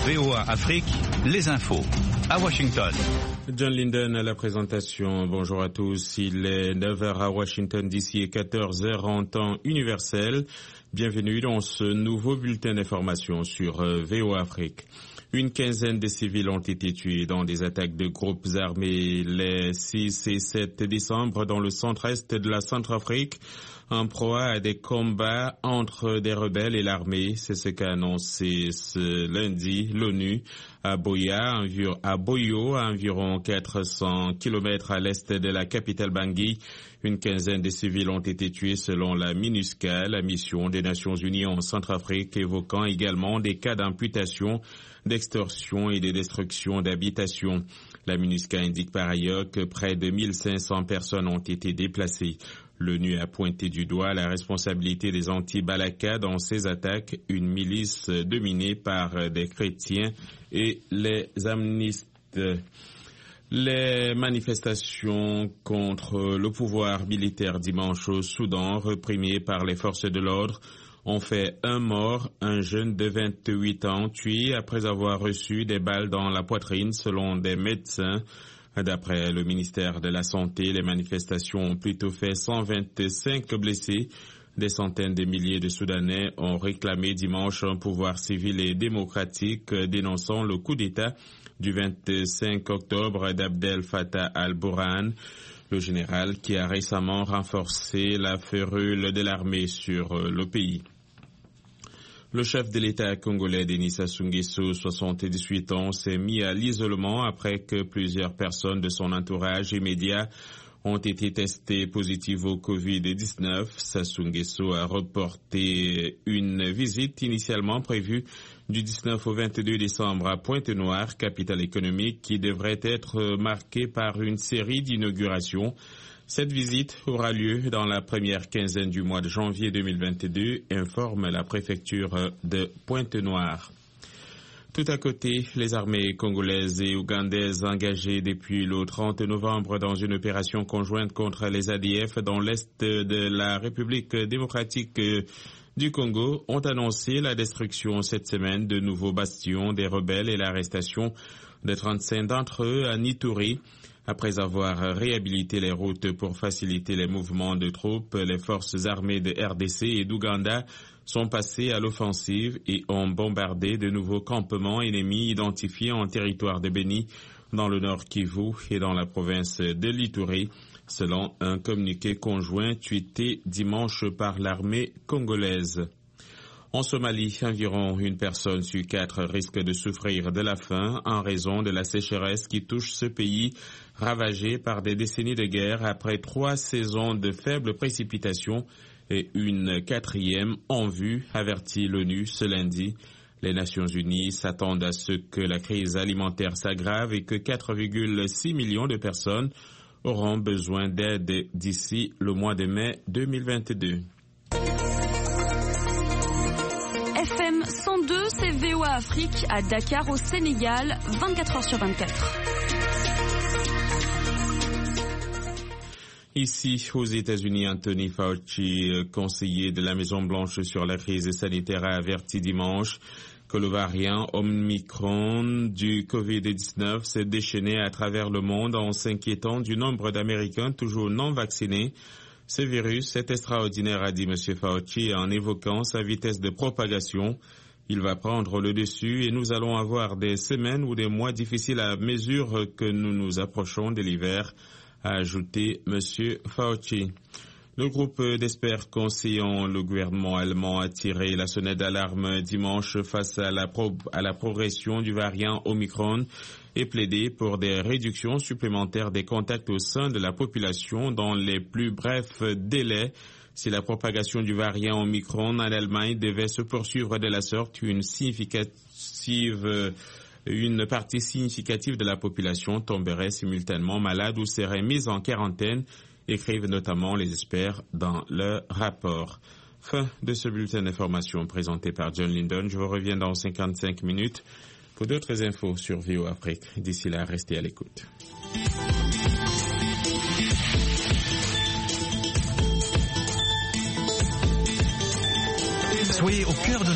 VOA Afrique, les infos. À Washington. John Linden à la présentation. Bonjour à tous. Il est 9h à Washington d'ici et 14h en temps universel. Bienvenue dans ce nouveau bulletin d'information sur VOA Afrique. Une quinzaine de civils ont été tués dans des attaques de groupes armés les 6 et 7 décembre dans le centre-est de la Centrafrique, en proie à des combats entre des rebelles et l'armée. C'est ce qu'a annoncé ce lundi l'ONU à Boyo, à environ 400 km à l'est de la capitale Bangui. Une quinzaine de civils ont été tués selon la MINUSCA, la mission des Nations Unies en Centrafrique, évoquant également des cas d'amputation, d'extorsion et de destruction d'habitations. La MINUSCA indique par ailleurs que près de 1500 personnes ont été déplacées. L'ONU a pointé du doigt la responsabilité des anti-Balaka dans ces attaques, une milice dominée par des chrétiens et les amnistes. Les manifestations contre le pouvoir militaire dimanche au Soudan, réprimées par les forces de l'ordre, ont fait un mort, un jeune de 28 ans tué après avoir reçu des balles dans la poitrine selon des médecins. D'après le ministère de la Santé, les manifestations ont plutôt fait 125 blessés. Des centaines de milliers de Soudanais ont réclamé dimanche un pouvoir civil et démocratique, dénonçant le coup d'État du 25 octobre d'Abdel Fattah al-Burhan, le général qui a récemment renforcé la férule de l'armée sur le pays. Le chef de l'État congolais, Denis Sassou Nguesso, 78 ans, s'est mis à l'isolement après que plusieurs personnes de son entourage immédiat ont été testées positives au Covid-19. Sassou Nguesso a reporté une visite initialement prévue du 19 au 22 décembre à Pointe-Noire, capitale économique, qui devrait être marquée par une série d'inaugurations. Cette visite aura lieu dans la première quinzaine du mois de janvier 2022, informe la préfecture de Pointe-Noire. Tout à côté, les armées congolaises et ougandaises engagées depuis le 30 novembre dans une opération conjointe contre les ADF dans l'est de la République démocratique du Congo ont annoncé la destruction cette semaine de nouveaux bastions des rebelles et l'arrestation de 35 d'entre eux à Nituri. Après avoir réhabilité les routes pour faciliter les mouvements de troupes, les forces armées de RDC et d'Ouganda sont passées à l'offensive et ont bombardé de nouveaux campements ennemis identifiés en territoire de Beni, dans le nord Kivu et dans la province de l'Ituri, selon un communiqué conjoint tweeté dimanche par l'armée congolaise. En Somalie, environ une personne sur 4 risque de souffrir de la faim en raison de la sécheresse qui touche ce pays ravagé par des décennies de guerre après 3 saisons de faibles précipitations et une 4e en vue, avertit l'ONU ce lundi. Les Nations Unies s'attendent à ce que la crise alimentaire s'aggrave et que 4,6 millions de personnes auront besoin d'aide d'ici le mois de mai 2022. FM 102, c'est VOA Afrique à Dakar au Sénégal, 24h sur 24. Ici, aux États-Unis, Anthony Fauci, conseiller de la Maison-Blanche sur la crise sanitaire, a averti dimanche que le variant Omicron du Covid-19 s'est déchaîné à travers le monde en s'inquiétant du nombre d'Américains toujours non vaccinés. Ce virus est extraordinaire, a dit M. Fauci, en évoquant sa vitesse de propagation. Il va prendre le dessus et nous allons avoir des semaines ou des mois difficiles à mesure que nous nous approchons de l'hiver, a ajouté M. Fauci. Le groupe d'experts conseillant le gouvernement allemand a tiré la sonnette d'alarme dimanche face à la progression du variant Omicron et plaidé pour des réductions supplémentaires des contacts au sein de la population dans les plus brefs délais. Si la propagation du variant Omicron en Allemagne devait se poursuivre de la sorte, une partie significative de la population tomberait simultanément malade ou serait mise en quarantaine, écrivent notamment les experts dans leur rapport. Fin de ce bulletin d'information présenté par John Linden. Je vous reviens dans 55 minutes pour d'autres infos sur VOA Afrique. D'ici là, restez à l'écoute. Soyez au cœur de